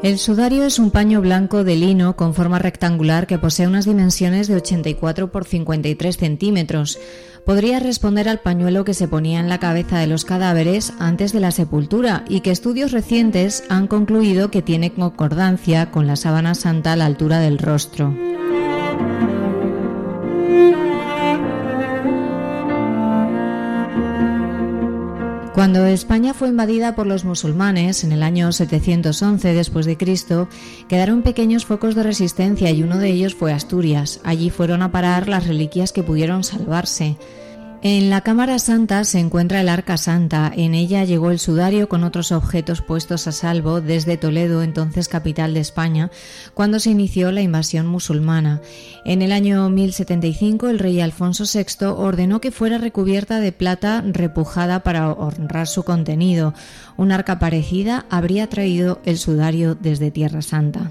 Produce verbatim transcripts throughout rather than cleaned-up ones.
El sudario es un paño blanco de lino con forma rectangular que posee unas dimensiones de ochenta y cuatro por cincuenta y tres centímetros. Podría responder al pañuelo que se ponía en la cabeza de los cadáveres antes de la sepultura y que estudios recientes han concluido que tiene concordancia con la sábana santa a la altura del rostro. Cuando España fue invadida por los musulmanes en el año setecientos once después de Cristo, quedaron pequeños focos de resistencia y uno de ellos fue Asturias. Allí fueron a parar las reliquias que pudieron salvarse. En la Cámara Santa se encuentra el Arca Santa. En ella llegó el sudario con otros objetos puestos a salvo desde Toledo, entonces capital de España, cuando se inició la invasión musulmana. En el año mil setenta y cinco, el rey Alfonso sexto ordenó que fuera recubierta de plata repujada para honrar su contenido. Un arca parecida habría traído el sudario desde Tierra Santa.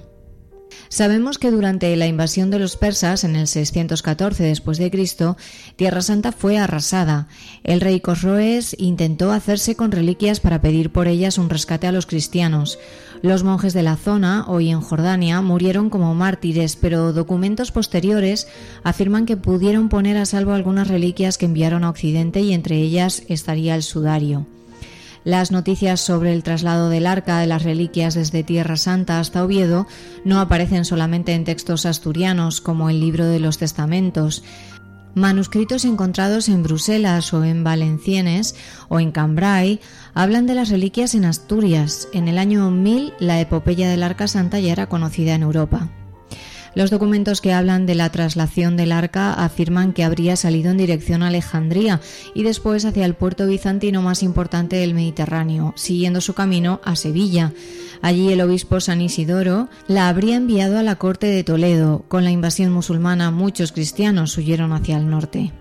Sabemos que durante la invasión de los persas en el seiscientos catorce después de Cristo, Tierra Santa fue arrasada. El rey Cosroes intentó hacerse con reliquias para pedir por ellas un rescate a los cristianos. Los monjes de la zona, hoy en Jordania, murieron como mártires, pero documentos posteriores afirman que pudieron poner a salvo algunas reliquias que enviaron a Occidente y entre ellas estaría el sudario. Las noticias sobre el traslado del arca de las reliquias desde Tierra Santa hasta Oviedo no aparecen solamente en textos asturianos como el Libro de los Testamentos. Manuscritos encontrados en Bruselas o en Valenciennes o en Cambrai hablan de las reliquias en Asturias. En el año mil, la epopeya del Arca Santa ya era conocida en Europa. Los documentos que hablan de la traslación del arca afirman que habría salido en dirección a Alejandría y después hacia el puerto bizantino más importante del Mediterráneo, siguiendo su camino a Sevilla. Allí el obispo San Isidoro la habría enviado a la corte de Toledo. Con la invasión musulmana, muchos cristianos huyeron hacia el norte.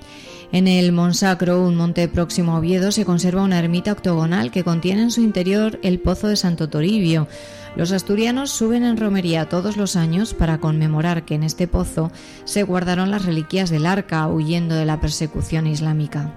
En el Monsacro, un monte próximo a Oviedo, se conserva una ermita octogonal que contiene en su interior el pozo de Santo Toribio. Los asturianos suben en romería todos los años para conmemorar que en este pozo se guardaron las reliquias del arca, huyendo de la persecución islámica.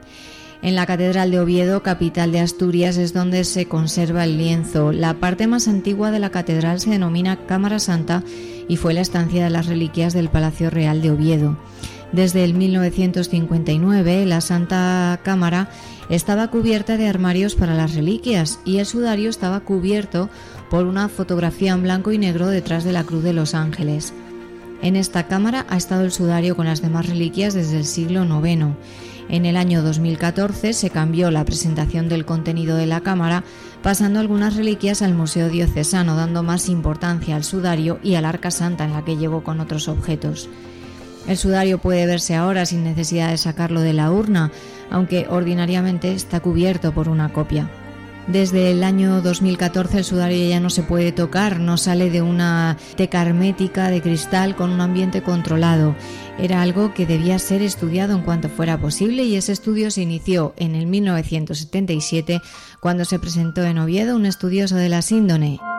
En la Catedral de Oviedo, capital de Asturias, es donde se conserva el lienzo. La parte más antigua de la catedral se denomina Cámara Santa y fue la estancia de las reliquias del Palacio Real de Oviedo. Desde el mil novecientos cincuenta y nueve, la Santa Cámara estaba cubierta de armarios para las reliquias y el sudario estaba cubierto por una fotografía en blanco y negro detrás de la Cruz de los Ángeles. En esta cámara ha estado el sudario con las demás reliquias desde el siglo noveno. En el año dos mil catorce se cambió la presentación del contenido de la cámara, pasando algunas reliquias al Museo Diocesano, dando más importancia al sudario y al Arca Santa, en la que llegó con otros objetos. El sudario puede verse ahora sin necesidad de sacarlo de la urna, aunque ordinariamente está cubierto por una copia. Desde el año dos mil catorce el sudario ya no se puede tocar, no sale de una teca hermética de cristal con un ambiente controlado. Era algo que debía ser estudiado en cuanto fuera posible y ese estudio se inició en el mil novecientos setenta y siete cuando se presentó en Oviedo un estudioso de la síndone.